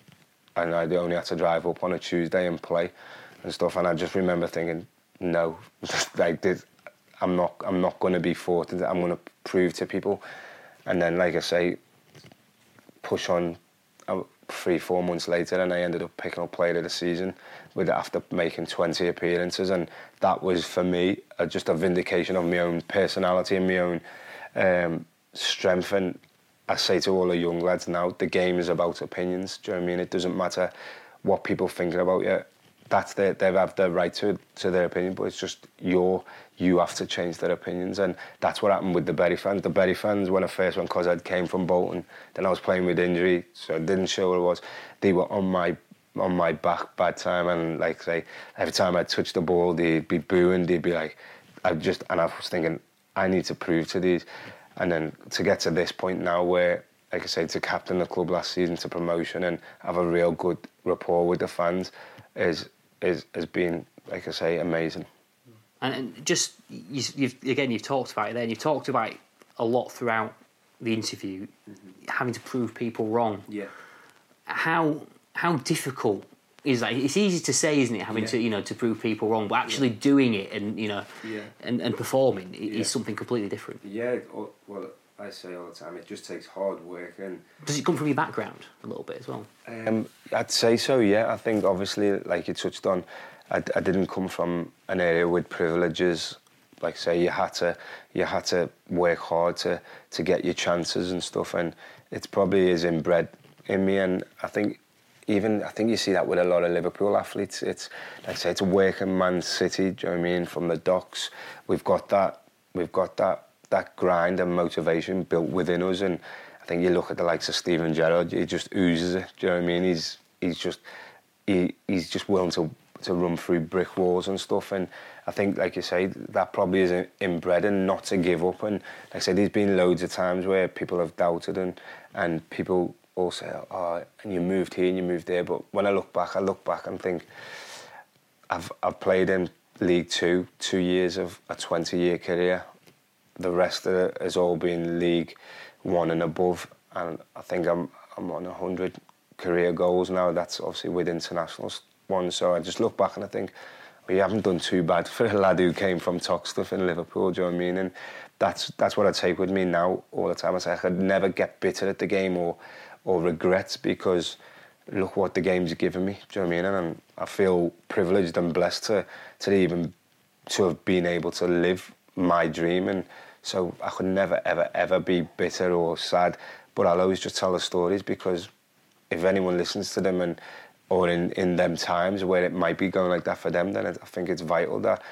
and I only had to drive up on a Tuesday and play and stuff. And I just remember thinking, no, like this, I'm not I'm not going to be thwarted. I'm going to prove to people. And then, like I say, push on uh, three, four months later, and I ended up picking up Player of the Season with after making twenty appearances. And that was, for me, uh, just a vindication of my own personality and my own um, strength. And I say to all the young lads now, the game is about opinions. Do you know what I mean? It doesn't matter what people think about you. That's their, they have the right to to their opinion, but it's just your you have to change their opinions. And that's what happened with the Bury fans. The Bury fans, when I first went, because I came from Bolton, then I was playing with injury, so I didn't show what it was. They were on my on my back bad time, and like say, every time I touched the ball, they'd be booing. They'd be like, I just and I was thinking, I need to prove to these. And then to get to this point now, where, like I say, to captain the club last season to promotion and have a real good rapport with the fans, is is has been, like I say, amazing. And, and just you, you've again, you've talked about it there, and you've talked about it a lot throughout the interview, mm-hmm. having to prove people wrong. Yeah. How how difficult is like it's easy to say, isn't it? Having yeah. to you know to prove people wrong, but actually yeah. doing it and you know yeah. and, and performing yeah. is something completely different. Yeah, well, I say all the time, it just takes hard work. And does it come from your background a little bit as well? Um, I'd say so. Yeah, I think obviously, like you touched on, I, I didn't come from an area with privileges. Like say, you had to you had to work hard to to get your chances and stuff, and it probably is inbred in me. And I think even I think you see that with a lot of Liverpool athletes. It's like I say, it's a working man's city. Do you know what I mean? From the docks, we've got that. We've got that. that grind and motivation built within us, and I think you look at the likes of Steven Gerrard, he just oozes it. Do you know what I mean? He's he's just he he's just willing to to run through brick walls and stuff. And I think, like you say, that probably is inbred, and not to give up. And like I said, there's been loads of times where people have doubted, and and people all say, "Oh, and you moved here and you moved there." But when I look back, I look back and think, I've I've played in League Two, two years of a twenty-year career. The rest of it has all been League One and above, and I think I'm I'm on a hundred career goals now. That's obviously with international ones. So I just look back and I think, well, you haven't done too bad for a lad who came from Toxteth in Liverpool. Do you know what I mean? And that's that's what I take with me now all the time. I say I could never get bitter at the game or or regret, because look what the game's given me. Do you know what I mean? And I feel privileged and blessed to to even to have been able to live my dream. And so I could never, ever, ever be bitter or sad, but I'll always just tell the stories, because if anyone listens to them and or in, in them times where it might be going like that for them, then I think it's vital that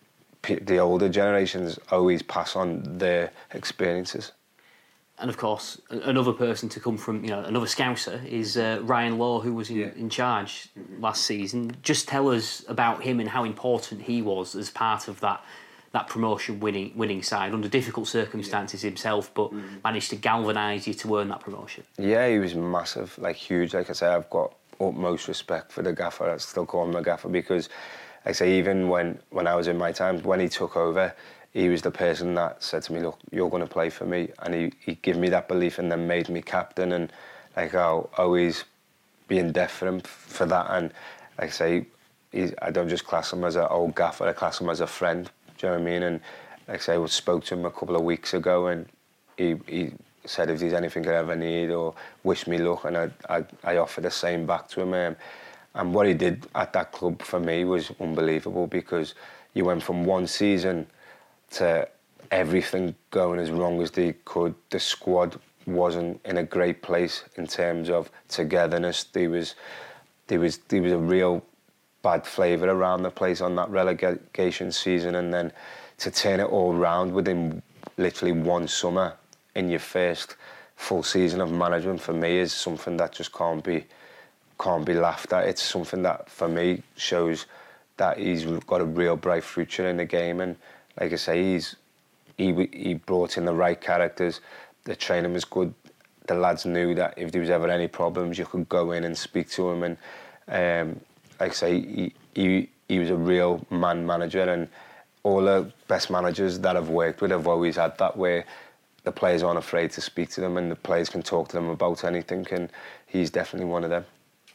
p- the older generations always pass on their experiences. And of course, another person to come from, you know, another Scouser is uh, Ryan Law, who was in, yeah. in charge mm-hmm. last season. Just tell us about him and how important he was as part of that that promotion winning winning side under difficult circumstances yeah. himself, but mm. managed to galvanise you to earn that promotion. Yeah, he was massive, like huge. Like I say, I've got utmost respect for the gaffer. I still call him the gaffer, because, like I say, even when, when I was in my time, when he took over, he was the person that said to me, look, you're going to play for me. And he, he gave me that belief and then made me captain. And like I'll always be indebted for him for that. And like I say, he's, I don't just class him as an old gaffer, I class him as a friend. Do you know what I mean? And like I say, I spoke to him a couple of weeks ago, and he he said if there's anything I ever need or wish me luck, and I I, I offered the same back to him. Um, and what he did at that club for me was unbelievable, because you went from one season to everything going as wrong as they could. The squad wasn't in a great place in terms of togetherness. There was there was there was a real bad flavour around the place on that relegation season, and then to turn it all round within literally one summer in your first full season of management, for me is something that just can't be can't be laughed at. It's something that for me shows that he's got a real bright future in the game. And like I say, he's he he brought in the right characters. The training was good. The lads knew that if there was ever any problems, you could go in and speak to him. And um, like I say, he, he he was a real man manager, and all the best managers that I've worked with have always had that, where the players aren't afraid to speak to them and the players can talk to them about anything, and he's definitely one of them.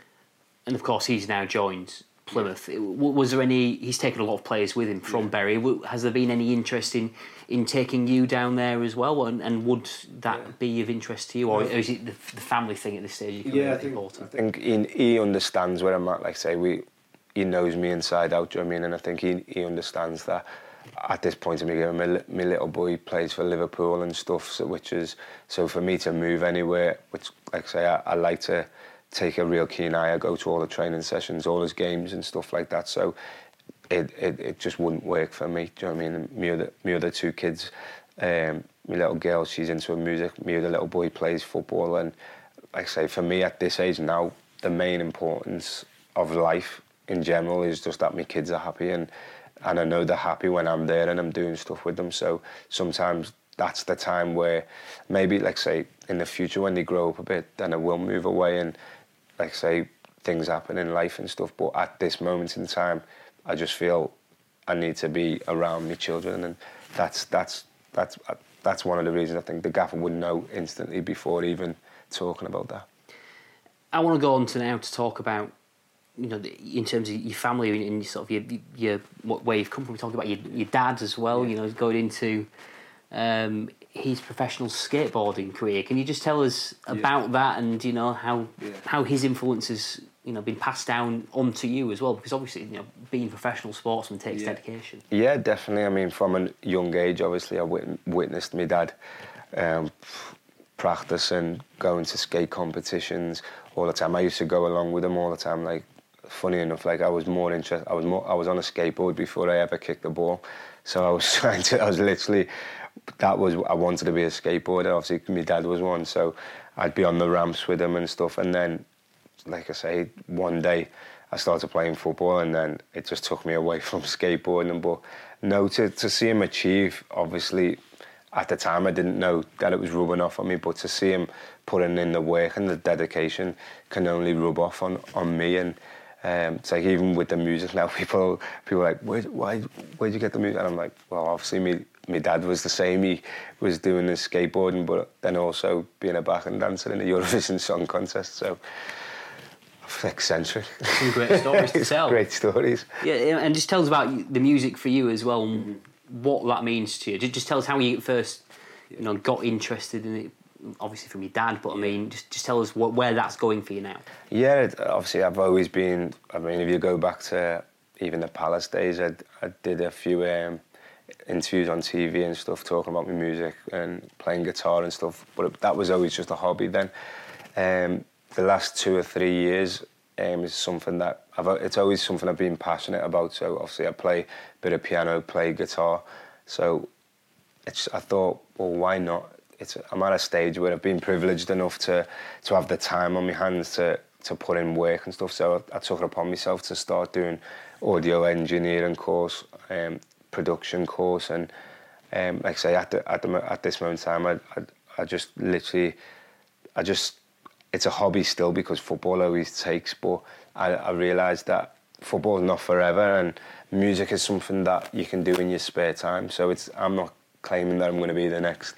And of course, he's now joined Plymouth. Was there any... He's taken a lot of players with him from yeah. Bury. Has there been any interest in, in taking you down there as well? And, and would that yeah. be of interest to you? Or, yeah. or is it the, the family thing at this stage? Yeah, I think, I think he, he understands where I'm at. Like I say, we, he knows me inside out, do you know what I mean? And I think he, he understands that at this point in my game, my, my little boy plays for Liverpool and stuff, so, which is... So for me to move anywhere, which, like I say, I, I like to... take a real keen eye. I go to all the training sessions, all his games and stuff like that. So it it, it just wouldn't work for me. Do you know what I mean? Me other, me other two kids, um, my little girl, she's into music. Me other little boy plays football. And like I say, for me at this age now, the main importance of life in general is just that my kids are happy, and and I know they're happy when I'm there and I'm doing stuff with them. So sometimes that's the time where maybe, like say, in the future when they grow up a bit, then I will move away and, like say, things happen in life and stuff. But at this moment in time, I just feel I need to be around my children, and that's that's that's that's one of the reasons I think the gaffer would know instantly before even talking about that. I want to go on to now to talk about you know, in terms of your family and sort of your, your what, where you've come from. We talked about your, your dad as well. Yeah. You know, going into um, his professional skateboarding career. Can you just tell us about yeah. that and you know how yeah. how his influences you know been passed down onto you as well? Because obviously, you know, being a professional sportsman takes yeah. dedication. Yeah, definitely. I mean, from a young age, obviously, I wit- witnessed my dad um, practice and going to skate competitions all the time. I used to go along with him all the time. Like, funny enough, like I was more interested. I was more. I was on a skateboard before I ever kicked the ball. So I was trying to. I was literally. That was. I wanted to be a skateboarder. Obviously, my dad was one. So I'd be on the ramps with him and stuff. And then, like I say, one day I started playing football, and then it just took me away from skateboarding. But no, to to see him achieve, obviously. At the time, I didn't know that it was rubbing off on me, but to see him putting in the work and the dedication can only rub off on, on me. And um, it's like even with the music now, people people are like, Where, why, where'd you get the music? And I'm like, well, obviously, me, my dad was the same. He was doing the skateboarding, but then also being a backing dancer in the Eurovision Song Contest. So, eccentric. Some great stories to tell. Great stories. Yeah, and just tell us about the music for you as well. Mm-hmm. What that means to you. Just tell us how you first, you know, got interested in it. Obviously from your dad, but I mean, just just tell us what, where that's going for you now. Yeah, obviously I've always been. I mean, if you go back to even the Palace days, I, I did a few um, interviews on T V and stuff talking about my music and playing guitar and stuff. But that was always just a hobby then. Um, the last two or three years um, is something that I've. It's always something I've been passionate about. So obviously I play a bit of piano, play guitar. So it's. I thought, well, why not? It's. I'm at a stage where I've been privileged enough to to have the time on my hands to to put in work and stuff. So I, I took it upon myself to start doing audio engineering course, um, production course, and um, like I say, at the, at the at this moment in time, I, I I just literally, I just. It's a hobby still because football always takes, but I, I realised that football is not forever, and music is something that you can do in your spare time. So it's I'm not claiming that I'm going to be the next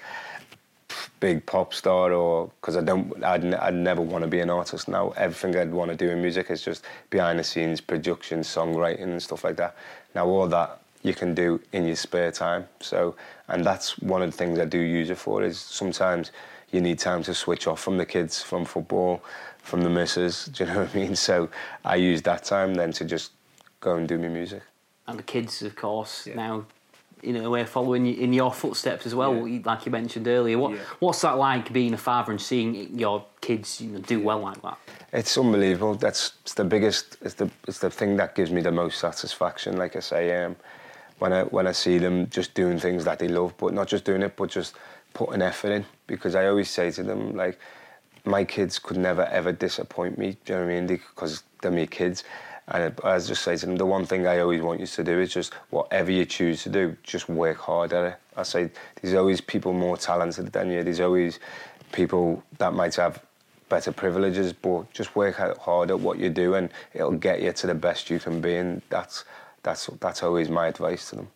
big pop star, or because I don't, I'd, I'd never want to be an artist now. Everything I'd want to do in music is just behind the scenes, production, songwriting, and stuff like that. Now all that you can do in your spare time. So, and that's one of the things I do use it for. Is sometimes you need time to switch off from the kids, from football, from the missus, do you know what I mean? So I use that time then to just go and do my music. And the kids, of course, yeah. now, in a way, following in your footsteps as well, yeah. like you mentioned earlier. What, yeah. What's that like, being a father and seeing your kids, you know, do well like that? It's unbelievable. That's it's the biggest, it's the it's the thing that gives me the most satisfaction, like I say, um, when I when I see them just doing things that they love, but not just doing it, but just putting effort in, because I always say to them, like, my kids could never ever disappoint me, do you know what I mean, because they're my kids. And I just say to them, the one thing I always want you to do is just whatever you choose to do, just work hard at it. I say there's always people more talented than you, there's always people that might have better privileges, but just work hard at what you do and it'll get you to the best you can be, and that's that's that's always my advice to them.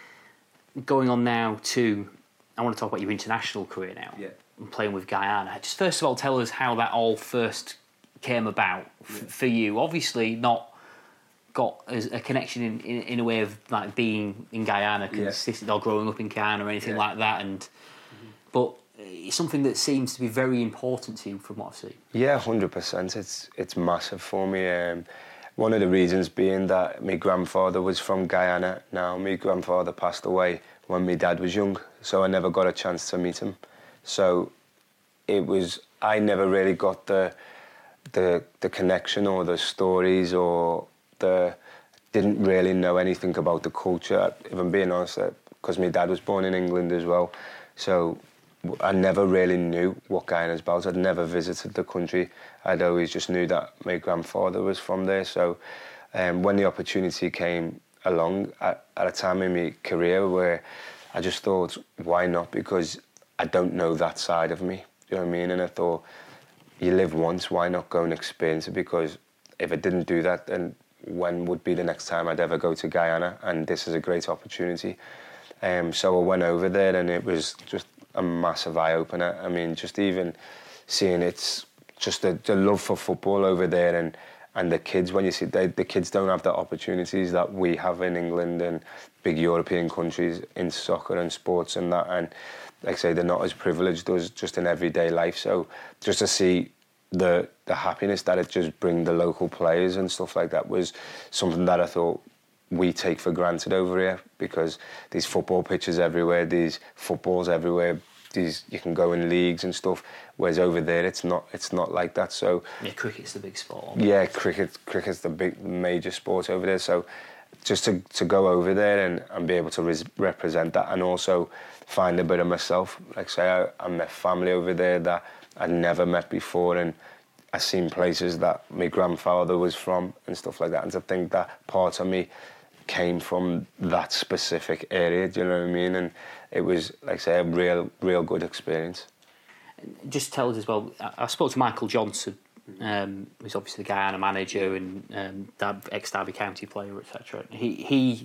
Going on now to, I want to talk about your international career now. Yeah. And playing with Guyana. Just first of all, tell us how that all first came about f- yeah. for you. Obviously, not got a, a connection in, in, in a way of like being in Guyana, consistent yeah. or growing up in Guyana or anything yeah. like that. And mm-hmm. but it's something that seems to be very important to you from what I've seen. Yeah, one hundred percent. It's it's massive for me. Um, one of the reasons being that my grandfather was from Guyana. Now, my grandfather passed away when my dad was young, so I never got a chance to meet him. So it was, I never really got the the the connection or the stories, or the didn't really know anything about the culture, if I'm being honest, because my dad was born in England as well. So I never really knew what Guyana's about. I'd never visited the country. I'd always just knew that my grandfather was from there. So um, when the opportunity came along at, at a time in my career where I just thought, why not? Because I don't know that side of me, you know what I mean? And I thought, you live once, why not go and experience it? Because if I didn't do that, then when would be the next time I'd ever go to Guyana? And this is a great opportunity. Um, so I went over there, and it was just a massive eye-opener. I mean, just even seeing it's just the, the love for football over there, and and the kids, when you see they, the kids don't have the opportunities that we have in England and big European countries in soccer and sports and that, and like I say, they're not as privileged as just in everyday life. So just to see the the happiness that it just bring the local players and stuff like that was something that I thought we take for granted over here, because these football pitches everywhere, these footballs everywhere, these you can go in leagues and stuff, whereas over there it's not it's not like that. So yeah, cricket's the big sport. Yeah, cricket cricket's the big major sport over there. So just to to go over there and, and be able to res- represent that, and also find a bit of myself. Like say, I, I met family over there that I'd never met before, and I seen places that my grandfather was from and stuff like that. And to think that part of me came from that specific area, do you know what I mean? And it was, like I say, a real, real good experience. Just tell us as well, I spoke to Michael Johnson, um, who's obviously the Guyana manager and um, ex-Derby County player, et cetera. He he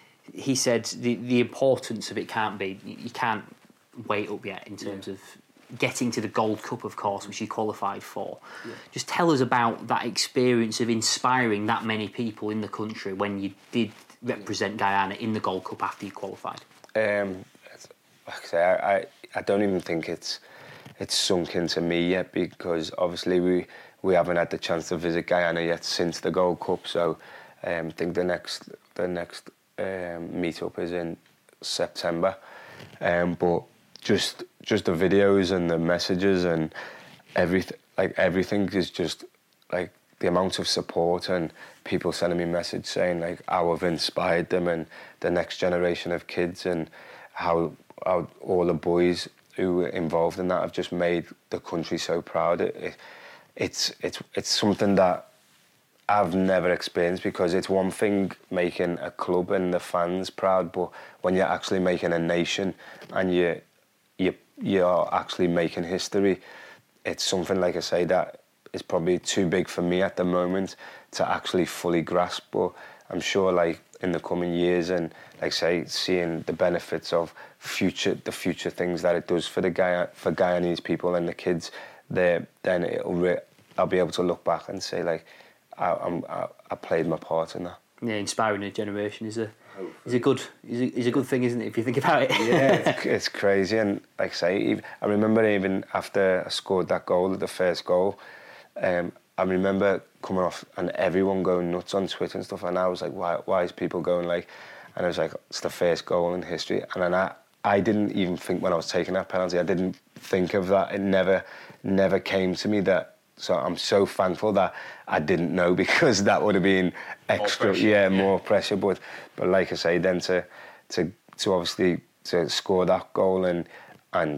he said the, the importance of it can't be, you can't wait up yet in terms yeah. of getting to the Gold Cup, of course, which you qualified for. Yeah. Just tell us about that experience of inspiring that many people in the country when you did represent Guyana in the Gold Cup after you qualified. Um, like I say, I, I, I don't even think it's it's sunk into me yet, because obviously we, we haven't had the chance to visit Guyana yet since the Gold Cup. So um, I think the next the next um, meet-up is in September. Um, but just just the videos and the messages and everything, like everything is just like the amount of support and people sending me messages saying like how I've inspired them and the next generation of kids, and how, how all the boys who were involved in that have just made the country so proud. It, it, it's it's it's something that I've never experienced, because it's one thing making a club and the fans proud, but when you're actually making a nation and you you you're actually making history, it's something, like I say, that is probably too big for me at the moment to actually fully grasp. But I'm sure, like in the coming years, and like say, seeing the benefits of future, the future things that it does for the Guy, for Guyanese people and the kids there, then it'll re- I'll be able to look back and say like I, I'm, I, I played my part in that. Yeah, inspiring a generation is a is a good is a, is a good thing, isn't it? If you think about it. Yeah, it's, it's crazy, and like I say, even, I remember even after I scored that goal, the first goal. Um, I remember coming off and everyone going nuts on Twitter and stuff, and I was like, why why is people going like, and I was like, it's the first goal in history. And then I, I didn't even think when I was taking that penalty, I didn't think of that. It never never came to me that. So I'm so thankful that I didn't know, because that would have been extra, more pressure, yeah, yeah, more pressure. But but like I say, then to to to obviously to score that goal and and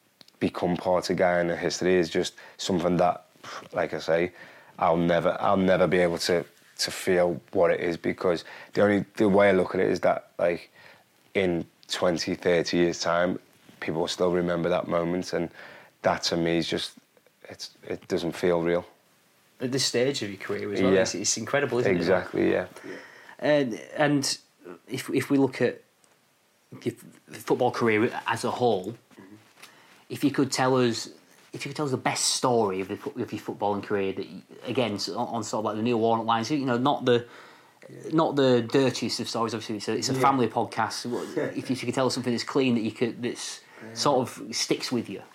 become part of Guyana history is just something that, like I say, I'll never I'll never be able to to feel what it is, because the only the way I look at it is that like in twenty, thirty years time, people will still remember that moment, and that to me is just, it's it doesn't feel real. At this stage of your career as well, yeah. it's, it's incredible, isn't exactly, it? Exactly, yeah. And and if if we look at your football career as a whole, mm-hmm. if you could tell us. If you could tell us the best story of, the, of your footballing career, that again on, on sort of like the Neil Warnock lines, you know, not the yeah. not the dirtiest of stories. Obviously, it's a, it's a yeah. family podcast. If you, if you could tell us something that's clean, that you could, that's yeah. sort of sticks with you.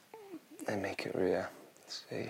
They make it real. Let's see.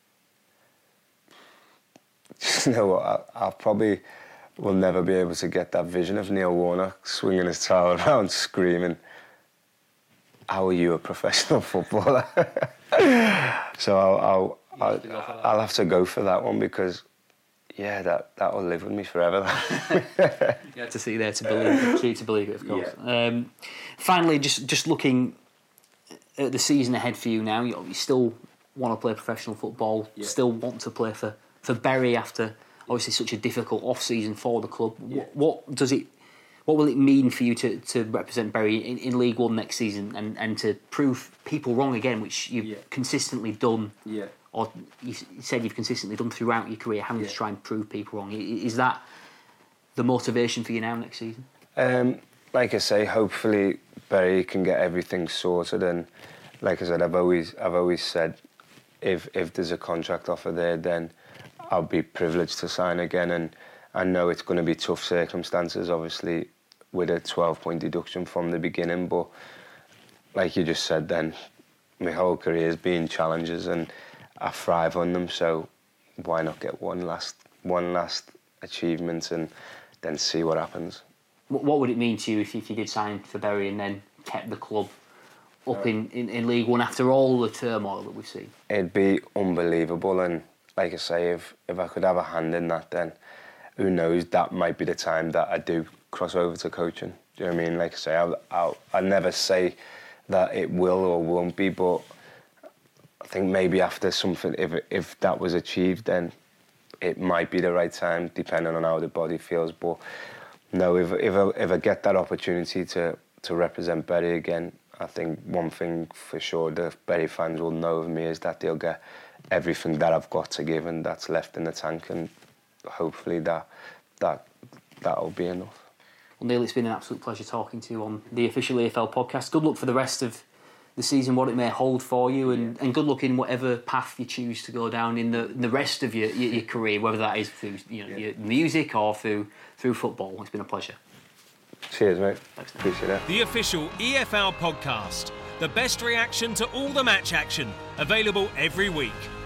Just know what? I, I probably will never be able to get that vision of Neil Warnock swinging his towel around, screaming, "How are you a professional footballer?" So I'll I'll, I'll, I'll have to go for that one, because yeah, that that will live with me forever. You have to see there to believe, see to believe it, of course. Yeah. Um, finally, just just looking at the season ahead for you now, you, you still want to play professional football, yeah. still want to play for, for Bury after obviously such a difficult off season for the club. Yeah. What, what does it? What will it mean for you to, to represent Bury in, in League One next season, and, and to prove people wrong again, which you've yeah. consistently done, yeah. or you said you've consistently done throughout your career, having yeah. to try and prove people wrong? Is that the motivation for you now next season? Um, like I say, hopefully Bury can get everything sorted, and like I said, I've always I've always said if if there's a contract offer there, then I'll be privileged to sign again, and I know it's going to be tough circumstances, obviously, with a twelve point deduction from the beginning, but like you just said then, my whole career has been challenges and I thrive on them, so why not get one last one last achievement and then see what happens. What would it mean to you if, if you did sign for Bury and then kept the club up in, in, in League One after all the turmoil that we've seen? It'd be unbelievable, and like I say, if, if I could have a hand in that, then who knows, that might be the time that I do cross over to coaching. Do you know what I mean? Like I say, I'll, I'll, I'll never say that it will or won't be, but I think maybe after something, if if that was achieved, then it might be the right time, depending on how the body feels. But no, if if I, if I get that opportunity to, to represent Bury again, I think one thing for sure the Bury fans will know of me is that they'll get everything that I've got to give and that's left in the tank, and hopefully that that that'll be enough. Well, Neil, it's been an absolute pleasure talking to you on the official E F L podcast. Good luck for the rest of the season, what it may hold for you, and, and good luck in whatever path you choose to go down in the in the rest of your, your, your career, whether that is through you know, yeah. your music or through through football. It's been a pleasure. Cheers, mate. Thanks, appreciate that. The official E F L podcast. The best reaction to all the match action. Available every week.